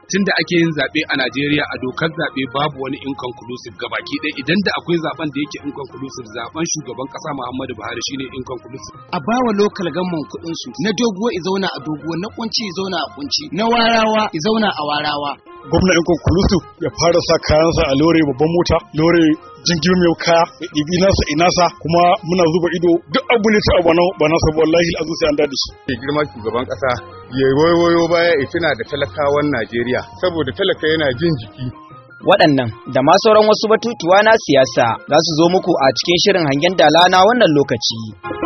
tunda ake yin zaɓe a Najeriya a dokar zaɓe babu wani inconclusive gabaki ɗaya, idan da akwai zaben da yake inconclusive zaben shugaban ƙasa Muhammadu Buhari shine inconclusive. A bawa local government kuɗin su, na doguwa i zauna a doguwa, na kunci i zauna a kunci, na warawa i zauna a warawa. Gwamna inconclusive ya fara sa kayansa a lore babban mota, lore jingir mai kaya, ya ɗibi nasa inasa, kuma muna zuba ido duk abu ne ta abu ba nasa wallahi al'azu sai an dade shi. Ke girma shugaban ƙasa ya wayo baya ya tuna da talakawan Najeriya saboda talaka yana jin jiki. Waɗannan da ma sauran wasu batutuwa na siyasa za su zo muku a cikin shirin hangen dala na wannan lokaci.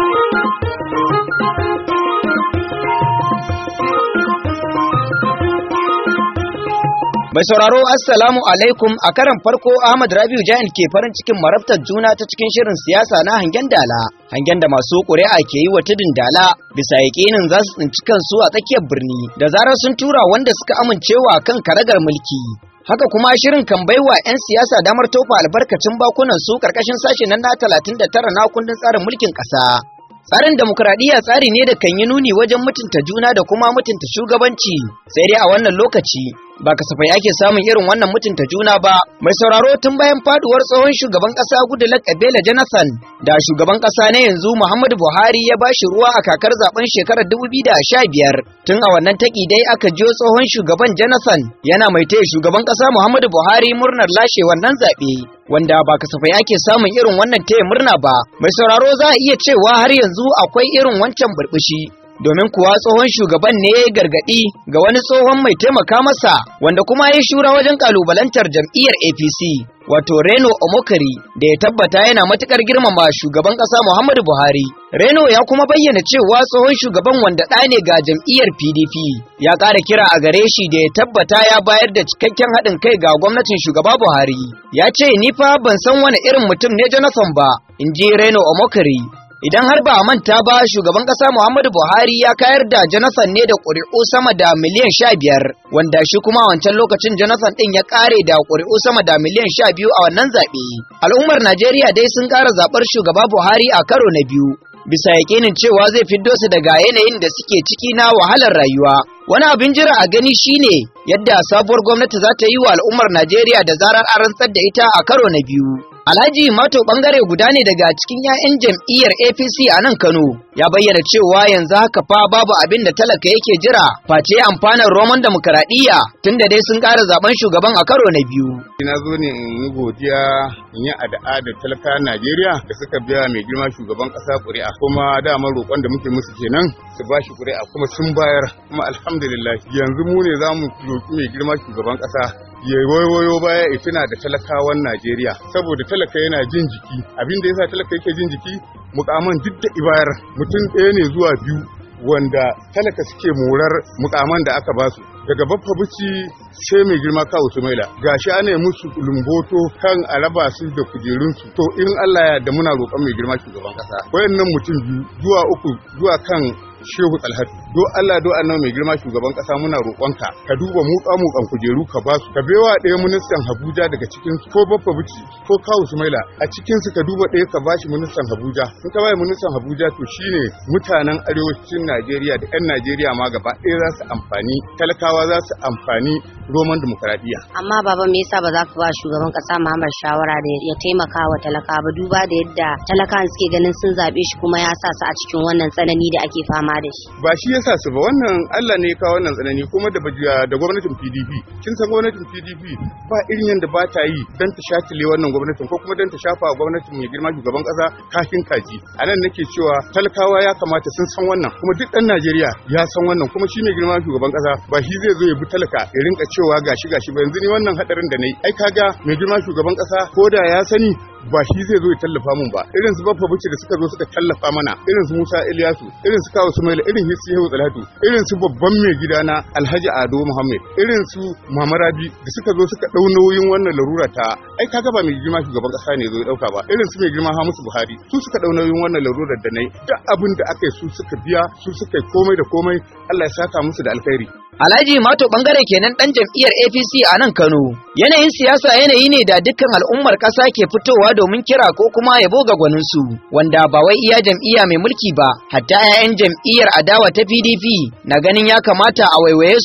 Mai sauraro assalamu alaikum, a karan farko Ahmad Rabiu Jain ke farin cikin marabtar juna ta cikin shirin siyasa na hangen dala, hangen da masu ƙuri'a ke yi wa tudun dala bisa yaƙinin za su tsinci kansu a tsakiyar birni da zarar sun tura wanda suka amincewa kan karagar mulki. Haka kuma shirin kan baiwa 'yan siyasa damar tofa albarkacin bakunan su karkashin sashe na 39 na kundin tsarin mulkin ƙasa. Tsarin demokradiyya tsari ne da kan yi nuni wajen mutunta juna da kuma mutunta shugabanci, sai dai a wannan lokaci ba kasafai ake samun irin wannan mutunta juna ba. Mai sauraro, tun bayan faduwar tsohon shugaban kasa Goodluck Ebele Jonathan da shugaban kasa na yanzu Muhammadu Buhari ya bashi ruwa a kakar zaben shekarar 2015, tun a wannan taki dai aka jiyo tsohon shugaban Jonathan yana mai taya shugaban kasa Muhammadu Buhari murnar lashe wannan zabe, wanda ba kasafai ake samun irin wannan taya murna ba. Mai sauraro, za a iya cewa har yanzu akwai irin wancan burbushi, domin kuwa tsohon shugaban ne ya gargadi ga wani tsohon mai taimaka masa wanda kuma ya shura wajen kalubalantar jam'iyyar APC, wato Reno Omokri, da ya tabbata yana matukar girmama shugaban kasa Muhammadu Buhari. Reno ya kuma bayyana cewa tsohon shugaban wanda ɗa ne ga jam'iyyar PDP ya ƙara kira a gare shi da ya tabbata ya bayar da cikakken haɗin kai ga gwamnatin shugaba Buhari. Ya ce, ni fa ban san wani irin mutum ne Jonathan ba, in ji Reno Omokri. Idan har ba a manta ba, shugaban ƙasa Muhammadu Buhari ya kayar da Jonathan ne da ƙuri'u sama da miliyan 15, wanda shi kuma a wancan lokacin Jonathan ɗin ya ƙare da ƙuri'u sama da miliyan 12 a wannan zaɓe. Al'ummar Najeriya dai sun ƙara zaɓar shugaba Buhari a karo na biyu, bisa yaƙinin cewa zai fiddo su daga yanayin da suke ciki na wahalar rayuwa. Wani abin jira a gani shine yadda sabuwar gwamnati za ta yi wa al'ummar Najeriya da zarar an rantsar da ita a karo na biyu. Alhaji Mato bangare guda ne daga cikin 'ya'yan jam'iyyar APC a nan Kano, ya bayyana cewa yanzu haka fa babu abin da talaka yake jira face amfanar roman demokaradiyya, tunda dai sun ƙara zaben shugaban a karo na biyu. Ina zo ne in yi godiya in yi addu'a da talaka Najeriya da suka biya mai girma shugaban ƙasa ƙuri'a, kuma dama roƙon da muke musu kenan su ba shi ƙuri'a, kuma sun bayar, kuma alhamdulillah yanzu mu ne za mu roƙi mai girma shugaban ƙasa ya wayo baya ya tuna da talakawan Najeriya, saboda talaka yana jin jiki. Abin da yasa talaka yake jin jiki, mukaman duk da ibayar mutum ɗaya ne zuwa biyu wanda talaka suke morar mukaman da aka basu, daga Baffa Bici sai mai girma Kawu Sumaila. Gashi ana musu lumboto kan a raba su da kujerunsu. To in Allah ya yarda muna roƙon mai girma shugaban ƙasa, wayannan mutum biyu zuwa uku zuwa kan Shehu Talhatu, do Allah do annabi mai girma shugaban kasa muna roƙonka ka duba muƙan kujeru ka basu, ka bewa ɗaya ministan Abuja daga cikin su, ko Baffa Bici ko Kawu Sumaila a cikin su ka duba ɗaya ka bashi ministan Abuja. In ka bai ministan Abuja to shine mutanen arewacin Najeriya da 'yan Najeriya ma gaba ɗaya za su amfani, talakawa za su amfani roman demokradiyya. Amma baba, me yasa ba za ka ba shugaban kasa Muhammad shawara da ya taimaka wa talaka ba, duba da yadda talakan suke ganin sun zabe shi kuma ya sa su a cikin wannan tsanani da ake fama da shi? Ba shi yasa su ba, wannan Allah ne ya kawo wannan tsanani, kuma da gwamnatin PDP. Kin san gwamnatin PDP ba irin yanda ba ta yi dan ta shatile wannan gwamnatin ko kuma dan ta shafa gwamnatin mai girma shugaban kasa kafin kaji. A nan nake cewa talakawa ya kamata sun san wannan, kuma duk ɗan Najeriya ya san wannan, kuma shi mai girma shugaban kasa ba shi zai zo ya bi talaka ya rinka cewa gashi ba. Yanzu ni wannan hadarin da nayi, ai kaga mai girma shugaban kasa ko da ya sani ba shi zai zo ya tallafa mun ba. Irin su Baffa Bici da suka zo suka tallafa mana, irin su Musa Ilyasu, irin su Kawu Sumaila, irin Shehu Talhatu, irin su babban mai gidana Alhaji Ado Muhammad, irin su Mama Rabi da suka zo suka dau nauyin wannan larura ta, ai kaga ba mai girma shugaban kasa ne zo ya dauka ba. Irin su mai girma Hamisu Buhari, su suka dau nauyin wannan larurar da nayi, duk abin da aka yi su suka biya, su suka yi komai da komai. Allah ya saka musu da alkhairi. Alhaji Mato bangare kenan dan jam'iyyar APC a nan Kano. Yanayin siyasa yanayi ne da dukkan al'ummar ƙasa ke fitowa domin kira ko kuma yabo ga gwaninsu, wanda ba wai iya jam'iyya mai mulki ba, hatta 'ya'yan jam'iyyar adawa ta PDP na ganin ya kamata a waiwaye su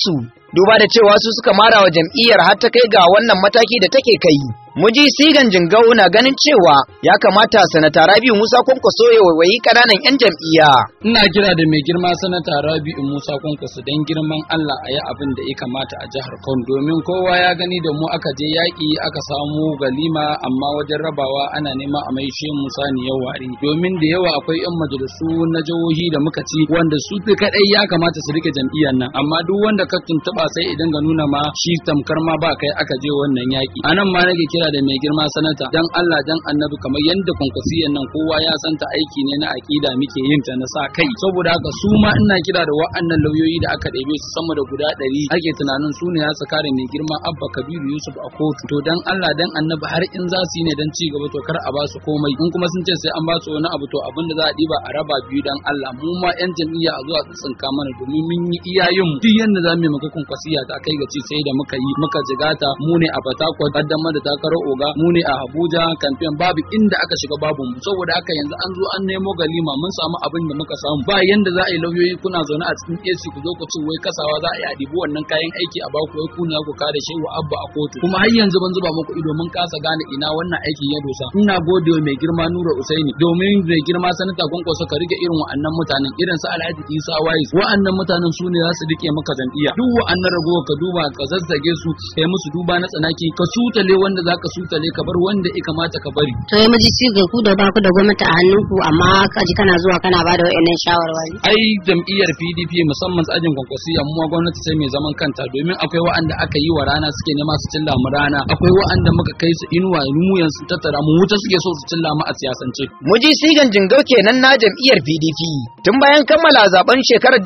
duba da cewa su suka mara wa jam'iyyar har ta kai ga wannan mataki da take kai. Muji Sigan Jingau na ganin cewa ya kamata Sanata Rabi'u Musa Kwankwaso ya waiwayi ƙananan 'yan jam'iyya. Ina kira da mai girma Sanata Rabi'u Musa Kwankwaso don girman Allah a yi abin da ya kamata a jihar Kano, domin kowa ya gani da mu aka je yaƙi aka samu galima, amma wajen rabawa ana nema a maishe mu saniyar wari, domin da yawa akwai 'yan majalisu na jihohi da muka ci wanda su kaɗai ya kamata su rike jam'iyyar nan, amma duk wanda ka tuntuɓa sai idan ga nuna ma shi tamkar ma ba kai aka je wannan yaƙi. A nan ma nake kira da mai girma sanata dan Allah dan annabi, kamar yadda kwankwasiyan nan kowa ya santa aiki ne na akida muke yin ta na sa kai, saboda haka su ma ina kira da wa'annan lauyoyi da aka ɗebe su sama da guda 100 ake tunanin su ne ya su kare mai girma Abba Kabiru Yusuf a kotu, to dan Allah dan annabi har in za su yi ne dan ci gaba to kar a ba su komai, in kuma sun ce sai an ba su wani abu to abinda za a ɗiba a raba biyu dan Allah, mu ma 'yan jam'iyya a zuwa tsinka mana, domin mun yi iyayen duk yanda za mu yi maka kwankwasiya ta kai ga ci sai da muka yi muka jigata, mu ne a Fatakwal kaddamar da takarar oga, mu ne a Abuja kamfen, babu inda aka shiga babu mu, saboda haka yanzu an zo an nemo galima mun samu abin da muka samu, ba yanda za a yi lauyoyi kuna zaune a cikin AC ku zo ku ce wai kasawa za a yi a dibi wannan kayan aiki a baku wai ku ne ku kare shi wa Abba a kotu, kuma har yanzu ban zuba muku ido mun kasa gane ina wannan aikin ya dosa. Ina gode wa mai girma Nura Usaini, domin mai girma Sanata Kwankwaso ka rike irin wa'annan mutanen, irin su Alhaji Isa Wais, wa'annan mutanen su ne za su rike maka jam'iyya, duk wa'annan ragowa ka duba ka zazzage su kai musu duba na tsanaki, ka sutale wanda zaka sutale ka bar wanda ya kamata ka bari. To ya miji siga ku da ba ku da gwamnati a hannunku, amma ka ji kana zuwa kana bada wayannan shawarwari. Ai jam'iyyar PDP musamman tsajin Kwankwasiya mu gwamnati sai mai zaman kanta, domin akwai wa'anda aka yi wa rana suke nema su cilla mu rana, akwai wa'anda muka kai su inuwa mu yanzu tattara mu wuta suke so su cilla mu a siyasance. Muji Sigan Jingau kenan na jam'iyyar PDP. Tun bayan kammala zaben shekarar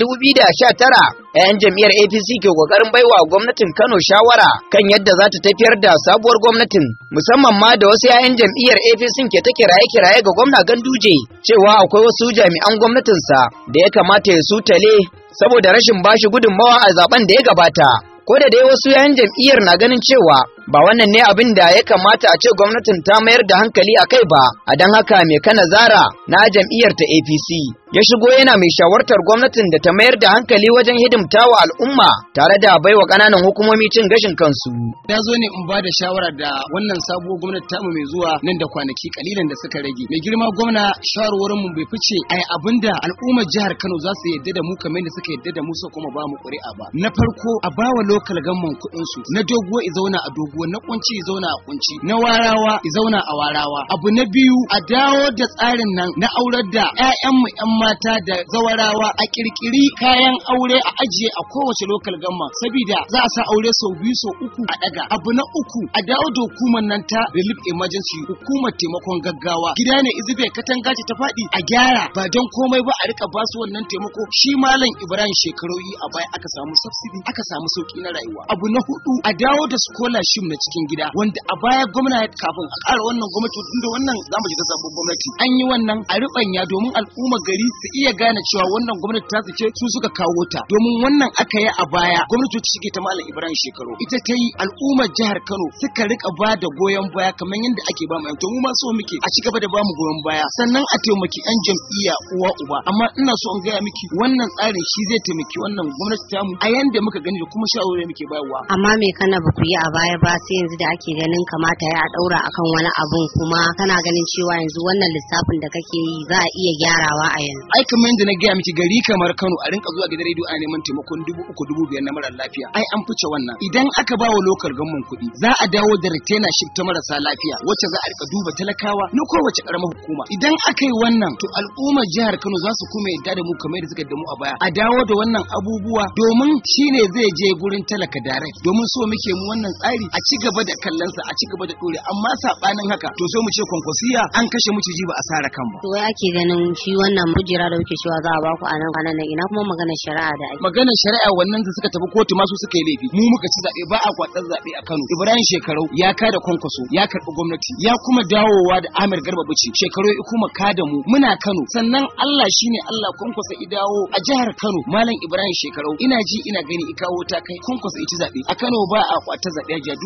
2019, 'yan jam'iyyar APC ke kokarin baiwa gwamnatin Kano shawara kan yadda za ta tafiyar da sabuwar gwamnatin, musamman ma da wasu 'ya'yan jam'iyyar APC ke ta kiraye-kiraye ga gwamna Ganduje cewa akwai wasu jami'an gwamnatinsa da ya kamata ya sutale saboda rashin bashi gudunmawa a zaben da ya gabata. Ko da dai wasu 'yan jam'iyyar na ganin cewa ba wannan ne abin da ya kamata a ce gwamnatin ta mayar da hankali a kai ba, a don haka mai kana zara na jam'iyyar ta APC ya shigo yana mai shawartar gwamnatin da ta mayar da hankali wajen hidimtawa al'umma tare da baiwa ƙananan hukumomi cin gashin kansu. Ya zo ne in ba da shawara da wannan sabuwar gwamnati tamu mai zuwa nan da kwanaki kalilan da suka rage. Mai girma gwamna, shawarwarin mu bai fice ai abinda al'ummar jihar Kano za su yadda da mu kamar da suka yadda da mu su kuma ba mu ƙuri'a ba. Na farko a bawa local government kuɗin su, na doguwa i zauna a doguwa, na kunci i zauna a kunci, na warawa i zauna a warawa. Abu na biyu a dawo da tsarin nan na aurar da 'ya'yanmu 'yan mata da zawarawa, a kirkiri kayan aure a ajiye a kowace local government, saboda za a sa aure sau 2 sau 3 a daga. Abu na uku a dawo da hukumar nan ta relief emergency, hukumar taimakon gaggawa. Gida ne izube katanga ce ta faɗi a gyara, ba don komai ba a rika basu wannan taimako. Shi Malam Ibrahim shekaroyi a baya aka samu subsidy, aka samu sauki na rayuwa. Abu na hudu a dawo da scholarship na cikin gida, wanda a baya gwamnati kafin a ƙara wannan gwamnati, inda wannan zamu ji ta sabon gwamnati an yi wannan a ribanya domin al'umma gari su iya gane cewa wannan gwamnati ta ce su suka kawo ta, domin wannan aka yi a baya gwamnati ta shige ta Malam Ibrahim shekaru ita ta yi, al'ummar jihar Kano suka rika ba da goyon baya kamar yadda ake ba mu, to mu ma so muke a cigaba da ba mu goyon baya, sannan a taimaki 'yan jam'iyya uwa uba. Amma ina so in gaya miki wannan tsarin shi zai taimaki wannan gwamnati tamu a yanda muka gani da kuma shawarwari muke bayarwa. Amma me kana ba ku yi a baya ba sai yanzu da ake ganin kamata ya daura akan wani abun, kuma kana ganin cewa yanzu wannan lissafin da kake yi za a iya gyarawa a yanzu. Ai kamar yadda na gaya miki, gari kamar Kano a rinka zuwa gidan rediyo ana neman taimakon 3,000-5,000 na marar lafiya. Ai an fice wannan. Idan aka ba wa local government kuɗi, za a dawo da retainership ta marasa lafiya wacce za a rika duba talakawa na kowace karamar hukuma. Idan aka yi wannan, to al'ummar jihar Kano za su kuma yadda da mu kamar yadda suka da mu a baya. A dawo da wannan abubuwa domin shine zai je gurin talaka direct, domin so muke mu wannan tsari a ci gaba da kallonsa, a ci gaba da dore. Amma sabanin haka to so mu ce kwankwasiya an kashe miciji ba a sare kan ba. To wai ake ganin shi wannan kujera da kuke cewa za a baku a nan ina kuma maganar shari'a da ake. Maganar shari'a wannan da suka tafi kotu ma su suka yi laifi. Mu muka ci zaɓe, ba a kwatsar zaɓe a Kano. Ibrahim Shekarau ya kada Kwankwaso, ya karɓi gwamnati, ya kuma dawowa da Ahmed Garba Bichi. Shekarau ya kuma kada mu, muna Kano. Sannan Allah shine Allah, Kwankwaso i dawo a jihar Kano. Malam Ibrahim Shekarau ina ji ina gani i kawo ta kai Kwankwaso i ci zaɓe. A Kano ba a kwatar zaɓe, ja duk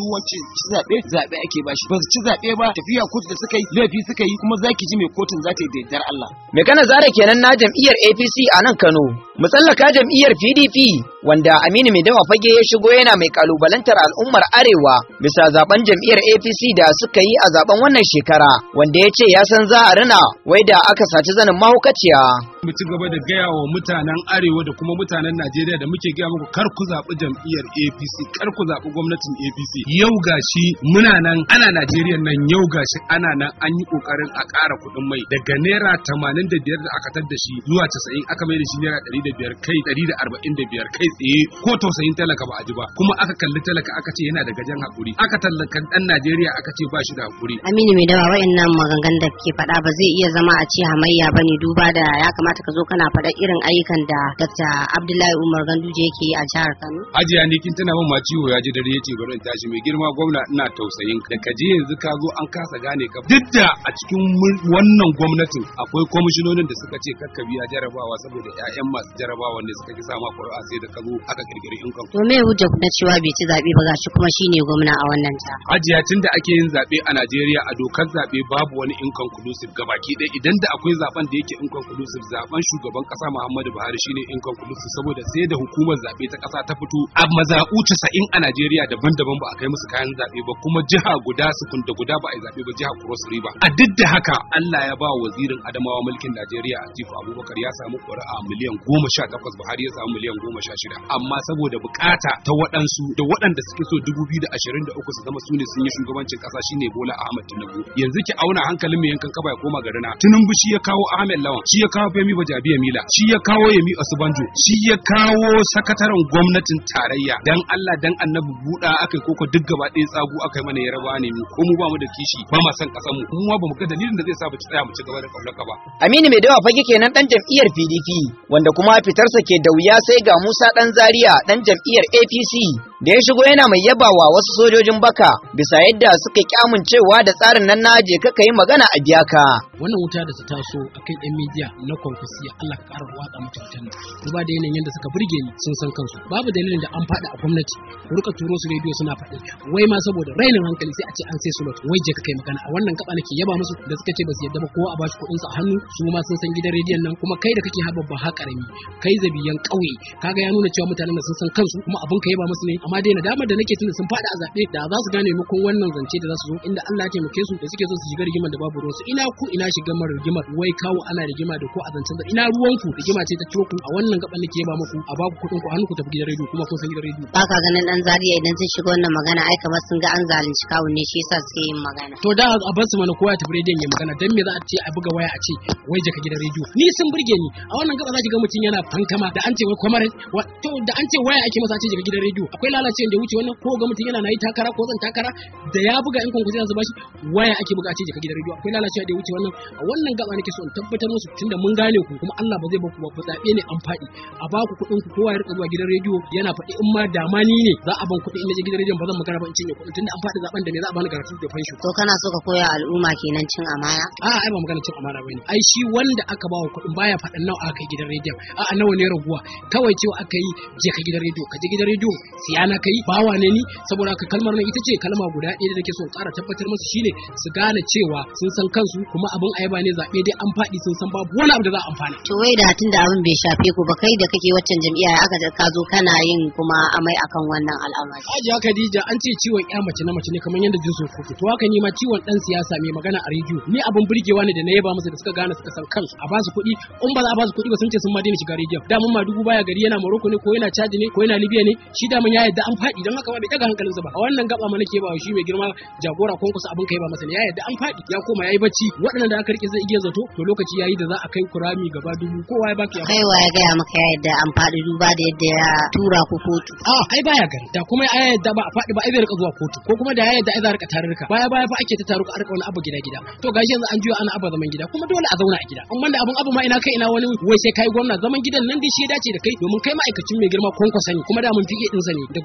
duk wacce ci zaɓe ake bashi ba su ci zaɓe ba tafiya kotu da suka yi laifi suka yi kuma zaki ji mai kotun za ta yi da yardar Allah. Mai kana zara kenan na jam'iyyar APC a nan Kano. Musallaka jam'iyyar PDP wanda Aminu Mai Dawa Fage ya shigo yana mai kalubalantar al'ummar Arewa bisa zaben jam'iyyar APC da suka yi a zaben wannan shekara wanda ya ce ya san za a rina wai da aka saci zanin mahaukaciya. Mu ci gaba da gaya wa mutanen Arewa da kuma mutanen Najeriya da muke gaya muku kar ku zaɓi jam'iyyar APC, kar ku zaɓi gwamnatin APC. Yau gashi muna nan ana Najeriya nan yau gashi ana nan an yi kokarin a ƙara kuɗin mai daga naira 85 da aka tar da shi zuwa 90 aka mai da shi naira 105 kai 145 kai tsaye ko tausayin talaka ba a ji ba kuma aka kalli talaka aka ce yana da gajen hakuri aka tallaka dan Najeriya aka ce ba shi da hakuri. Aminu Mai Dawa wayannan maganganun da ke faɗa ba zai iya zama a ce hamayya bane duba da ya kamata ka zo kana faɗa irin ayyukan da Dr. Abdullahi Umar Ganduje yake yi a jihar Kano. Hajiya ni kin tana min ma ciwo ya ji dare yace bari in tashi mai girma gwamna ina tausayin da ka je yanzu ka zo an kasa gane ka duk da a cikin wannan gwamnatin akwai kwamishinonin da suka ce kakka biya jarabawa saboda ƴaƴan masu jarabawa ne suka ki sama ƙuri'a sai da ka zo aka kirkiri income. To me hujja ku na cewa bai ci zaɓe ba gashi kuma shine gwamna a wannan jiha. Hajiya tun da ake yin zaɓe a Najeriya a dokar zaɓe babu wani inconclusive gabaki ɗaya idan da akwai zaɓen da yake inconclusive zaɓen shugaban ƙasa Muhammadu Buhari shine inconclusive saboda sai da hukumar zaɓe ta ƙasa ta fito a mazaɓu 90 a Najeriya daban-daban ba a kai musu kayan zaɓe ba kuma jiha guda sukun da guda ba a yi zaɓe ba jiha Cross River. A duk da haka Allah ya ba wazirin Adamawa mulkin Najeriya Atiku Abubakar ya samu ƙuri'a miliyan 18 Buhari ya samu miliyan 16 amma saboda bukata ta waɗansu da waɗanda suke so 2023 su zama sune sun yi shugabancin ƙasa shine Bola Ahmed Tinubu yanzu ki auna hankalin mai yankan kaba ya koma garina Tinubu shi ya kawo Ahmed Lawan shi ya kawo Femi Bajabiya Mila shi ya kawo Yemi Osibanjo shi ya kawo sakataren gwamnatin tarayya dan Allah dan Annabi buɗa akai koko duk gaba ɗaya tsagu akai mana yaraba ne mu ko mu ba mu da kishi ba ma san ƙasar mu kuma ba mu ga dalilin da zai sa mu tsaya mu ci gaba da kaulaka ba. Aminu Mai Dawa Fage kenan dan jam'iyyar PDP wanda kuma fitarsa ke da wuya sai ga Musa dan Zaria dan jam'iyyar APC da ya shigo yana mai yabawa wasu sojojin baka bisa yadda suka kyamuncewa da tsarin nan na je ka yi magana a biya ka. Wannan wuta da ta taso akan yan media na konfisiya Allah ka ƙara watsa mutu wutan nan. Duba da yanayin yadda suka burge ni sun san kansu. Babu dalilin da an faɗi a gwamnati ku rika turo su rediyo suna faɗi wai ma saboda rainin hankali sai a ce an sai slot wai je ka kai magana a wannan gaba nake yaba musu da suka ce ba su yadda ba kowa a bashi kuɗin sa a hannu su ma sun san gidan rediyon nan kuma kai da kake hababba ha karami kai zabiyan ƙauye kaga ya nuna cewa mutanen da sun san kansu kuma abin ka yaba musu ne amma dai nadamar da nake tunda sun faɗi a zaɓe da za su gane maimakon wannan zance da za su zo inda Allah ya taimake su da suke so su shiga rigimar da babu ruwansu ina ku ina shiga mara rigimar wai kawo ana rigima da ko a zancen da ina ruwanku rigima ce ta ciro ku a wannan gaban nake yaba muku a baku kuɗin ku hannu ku tafi gidan rediyo kuma kun san gidan rediyo. Ba ka ganin dan Zaria idan sun shiga wannan magana ai kamar sun ga an zalunci kawun ne shi yasa suke yin magana. To da a bar su mana kowa ya tafi rediyon ya magana dan me za a ce a buga waya a ce wai je ka gidan rediyo ni sun burge ni a wannan gaba za ki ga mutum yana fankama da an ce wai kwamar to da an ce waya ake masa a ce je ka gidan rediyo akwai lalacewa da wuce wannan ko ga mutum yana nayi takara ko zan takara da ya buga in konkursi za su bashi waya ake buga a ce je ka gidan rediyo akwai lalacewa da wuce wannan a wannan gaba nake so in tabbatar musu tunda mun gane ku kuma Allah ba zai ba ku ba ku zabe ne an faɗi a ba ku kuɗin ku kowa ya rika zuwa gidan rediyo yana faɗi in ma dama ni ne za a ban kuɗi in je gidan rediyon ba zan magana ba in cinye kuɗin tunda an faɗi zaben da me za a bani karatu da fansho. To kana so ka koya al'umma kenan cin amana? A'a ai ba magana cin amana bane ai shi wanda aka ba wa kuɗin baya faɗin nawa aka yi gidan rediyon a'a nawa ne raguwa kawai cewa aka yi je ka gidan rediyo ka je gidan rediyo siyana kai bawa ne ni saboda haka kalmar nan ita ce kalma guda ɗaya da nake so in ƙara tabbatar musu shine su gane cewa sun san kansu kuma abin ayaba ne zaɓe dai an faɗi sun san babu wani abu da za a amfana. To wai da tunda abin bai shafe ku ba kai da kake waccan jam'iyya aka ka zo kana yin kuma amai akan wannan al'amari. Hajiya Khadija an ce ciwon ƴa mace na mace ne kamar yadda jinsu kuke to haka ni ma ciwon dan siyasa mai magana a rediyo ni abin burgewa ne da na yaba musu da suka gane suka san kansu a ba su kuɗi in ba za a ba su kuɗi ba sun ce sun ma daina shiga rediyo da mun ma dubu baya gari yana Morocco ne ko yana Chad ne ko yana Libya ne shi da mun ya yadda an faɗi dan haka ba bai daga hankalinsa ba a wannan gaba ma nake ba shi mai girma jagora konkusa abin kai ba masa ne ya yadda an faɗi ya koma yayi bacci waɗannan da aka rike zai iya zato to lokaci yayi da za a kai kurami gaba dubu kowa ya baki kai wa ya gaya maka ya yadda an faɗi duba da yadda ya tura ku kotu ai baya gari da kuma ya yadda ba a faɗi ba ai zai rika zuwa kotu ko kuma da ya yadda ai za a rika tarurruka baya fa ake ta taruka a rika wani abu gida to gashi yanzu an juya ana abu zaman gida kuma dole a zauna a gida amma da abu ma ina kai ina wani wai sai kai gwamna zaman gidan nan dai shi ya dace da kai domin kai ma'aikacin mai girma konkusa ne kuma da mun fike din sa ne da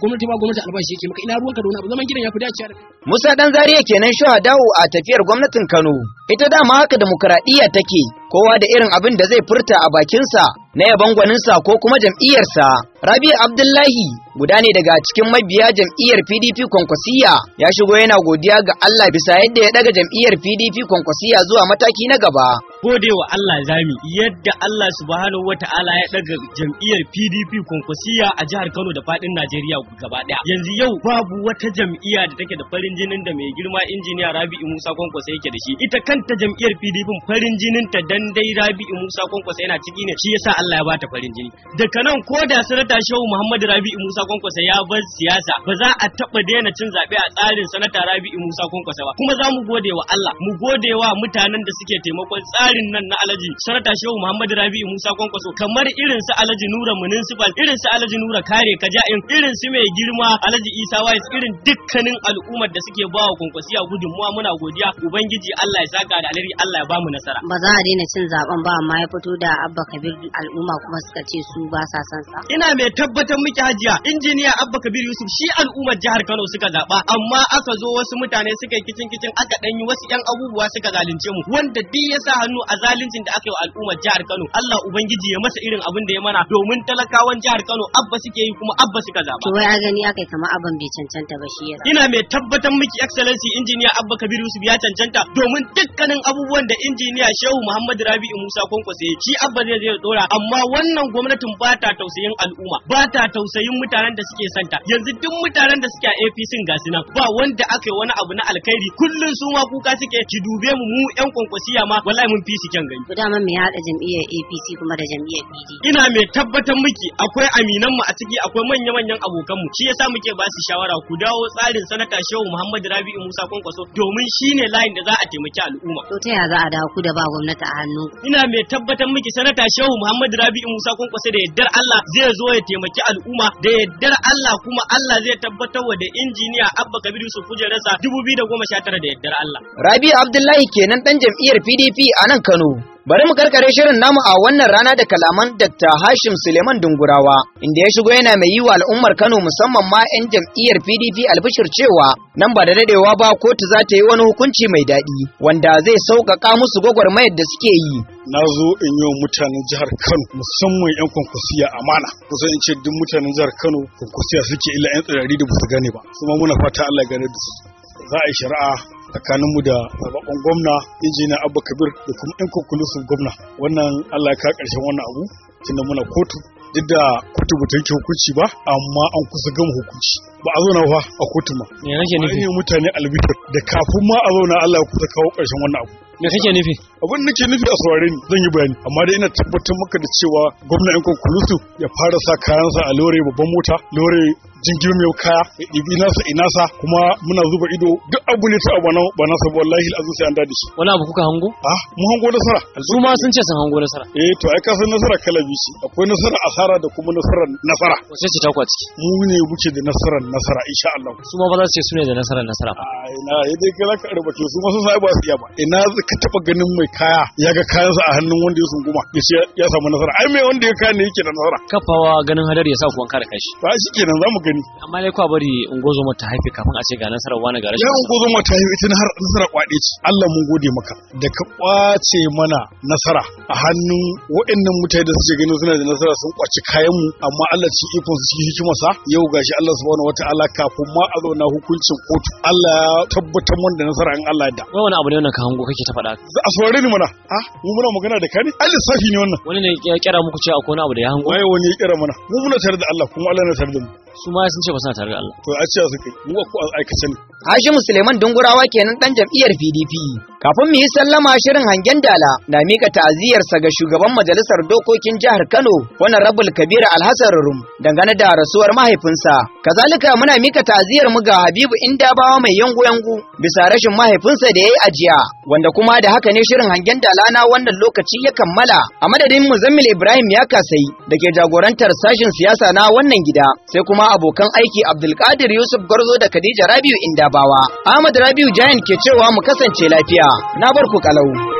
gwamnati ba gwamnati albashi yake maka ina ruwanka da wani abu zaman gidan ya fi dacewa da kai. Musa Dan Zariya kenan shuhada'u a tafiyar gwamnatin Kano. Ita dama haka demokradiyya take, kowa da irin abin da zai furta a bakinsa na yaban gwaninsa ko kuma jam'iyyarsa. Rabi Abdullahi guda ne daga cikin mabiya jam'iyyar PDP Kwankwasiya ya shigo yana godiya ga Allah bisa yadda ya daga jam'iyyar PDP Kwankwasiya zuwa mataki na gaba. Godewa Allah zami yadda Allah subhanahu wata'ala ya daga jam'iyyar PDP Kwankwasiya a jihar Kano da fadin Najeriya gaba daya. Yanzu yau babu wata jam'iyya da take da farin jinin da mai girma injiniya Rabi'u Musa Kwankwasa yake da shi. Ita kanta jam'iyyar PDP farin jinin ta dan dai Rabi'u Musa Kwankwasa yana ciki ne, shi yasa Allah ya bata farin jini. Daga nan ko da sanata Shehu Muhammad Rabi'u Musa Kwankwasa ya bar siyasa, ba za a taba daina cin zabe a tsarin sanata Rabi'u Musa Kwankwasa ba. Kuma za mu gode wa Allah, mu gode wa mutanen da suke taimakon tsarin nan na Alhaji sanata Shehu Muhammad Rabi'u Musa Kwankwaso, kamar irin su Alhaji Nura Municipal, irin su Alhaji Nura Kare Kaja'in, irin su mai girma Alhaji Isa Wais, irin dukkanin al'ummar da suke ba wa Kwankwasiya gudunmuwa. Muna godiya, ubangiji Allah ya saka da alheri, Allah ya bamu nasara. Ba za a daina cin zaben ba, amma ya fito da Abba Kabir al'umma kuma suka ce su ba sa son sa. Ina mai tabbatar miki hajiya, injiniya Abba Kabir Yusuf shi al'ummar jihar Kano suka zaba, amma aka zo wasu mutane suka yi kicin aka danyi wasu yan abubuwa suka zalunce mu, wanda duk ya sa hannu a zaluncin da aka yi wa al'ummar jihar Kano, Allah ubangiji ya masa irin abin da ya mana, domin talakawan jihar Kano Abba suke yi kuma Abba suka zaba. To wai a gani akai kamar Abban bai cancanta ba shi yasa. Ina mai tabbatar miki excellency injiniya Abba Kabir Yusuf ya cancanta, domin dukkanin abubuwan da injiniya Shehu Muhammad Rabi'u Musa Kwankwasa shi Abba zai dora, amma wannan gwamnatin ba ta tausayin al'umma, ba ta tausayin mutanen da suke santa. Yanzu duk mutanen da suke a APC gasu nan, ba wanda aka yi wani abu na alkhairi, kullun su ma kuka suke, ki dube mu yan Kwankwasiya ma wallahi mun fi su kyan gani. To dama me ya haɗa jam'iyyar APC kuma da jam'iyyar PDP? Ina mai tabbatar miki akwai aminan mu a ciki, akwai manya-manyan abokan mu, shi yasa muke ba su shawara ku dawo tsarin sanata Shehu Muhammad Rabi'u Musa Kwankwaso, domin shine layin da za a taimaki al'umma. To ta ya za a dawo ku da ba gwamnati a hannu? Ina mai tabbatar miki sanata Shehu Muhammad Rabi'u Musa Kwankwaso da yaddar Allah zai zo ya taimaki al'umma, da yaddar Allah kuma Allah zai tabbatar wa da injiniya Abba Kabir Yusuf kujerarsa 2019 da yaddar Allah. Rabi Abdullahi kenan dan jam'iyyar PDP a nan Kano. Bari mu karkare shirin namu a wannan rana da kalaman Dr. Hashim Suleiman Dungurawa, inda ya shigo yana mai yi wa al'ummar Kano musamman ma 'yan jam'iyyar PDP albishir cewa nan ba da dadewa ba kotu za ta yi wani hukunci mai daɗi wanda zai sauƙaƙa musu gwagwarmayar da suke yi. Na zo in yi wa mutanen jihar Kano musamman 'yan Kwankwasiya amana. Kusan in ce duk mutanen jihar Kano Kwankwasiya suke illa 'yan tsirari da ba su gane ba. Kuma muna fata Allah ya gane da su. Za a yi shari'a tsakaninmu da zababben gwamna injiniya Abba Kabir da kuma ɗan konkulusun gwamna. Wannan Allah ya kawo ƙarshen wannan abu tunda muna kotu, duk da kotu ba ta yanke hukunci ba amma an kusa gama hukunci. Ba a zauna fa a kotu ma. Me kake nufi? Ne mutane albishir da kafin ma a zauna Allah ya kusa kawo ƙarshen wannan abu. Me kake nufi? Abin da nake nufi a saurare ni zan yi bayani, amma dai ina tabbatar maka da cewa gwamna ɗan konkulusu ya fara sa kayansa a lore babban mota, lore jingir mai kaya ya ɗibi nasa inasa, kuma muna zuba ido duk abu ne ta abu ba nasa wallahi al'azu sai an dade shi. Wani abu kuka hango? Mu hango nasara. Su ma sun ce sun hango nasara. To ai ka san nasara kala biyu ce, akwai nasara asara da kuma nasara. Wace ce ta kwaci? Mu ne muke da nasara insha Allah. Su ma ba za su ce su ne da nasara. Ina dai kai zaka arbace su ma sun sai ba su iya ba. Ina ka taba ganin mai kaya ya ga kayansa a hannun wanda ya sunguma ya ce ya samu nasara. Ai mai wanda ya kaya ne yake da nasara. Kafawa ganin hadari ya sa kuwan kare kashi. Ba shi kenan zamu gani. Amma dai kwa bari ungozo mata haife kafin a ce ga nasarar wani ga rashin. Ya ungozo mata haife ita har nasara kwade ce. Allah mun gode maka da ka kwace mana nasara a hannun waɗannan mutane da suke ganin suna da nasara sun kwaci kayan mu, amma Allah ci ikon su cikin hikimarsa yau gashi Allah subhanahu wataala kafin ma a zauna hukuncin kotu Allah ya tabbatar mana da nasara in Allah ya da. Wai wani abu ne wannan ka hango kake ta faɗa? A saurare ni mana. Mu muna magana da kani? Ai lissafi ne wannan. Wani ne ya kira muku cewa akwai wani abu da ya hango? Wai wani ya kira mana. Mu muna tare da Allah kuma Allah na tare da mu. Su ma sun ce ba suna tare da Allah. To a ce su kai mu ko aikace ne. Hashim Suleiman Dungurawa kenan dan jam'iyyar PDP. Kafin mu yi sallama shirin hangen dala na mika ta'aziyarsa ga shugaban majalisar dokokin jihar Kano, Honorable Kabir Alhassan Rum, dangane da rasuwar mahaifinsa. Kazalika muna mika ta'aziyar mu ga Habibu Indabawa mai yangu bisa rashin mahaifinsa da yayi ajiya, wanda kuma da haka ne shirin hangen dala na wannan lokaci ya kammala. A madadin Muzammil Ibrahim ya kasai da ke jagorantar sashin siyasa na wannan gida, sai kuma abokan aiki Abdulkadir Yusuf Garzo da Khadija Rabiu Indabawa. Ahmad Rabiu Jayan ke cewa mu kasance lafiya. Na bar ku kalau.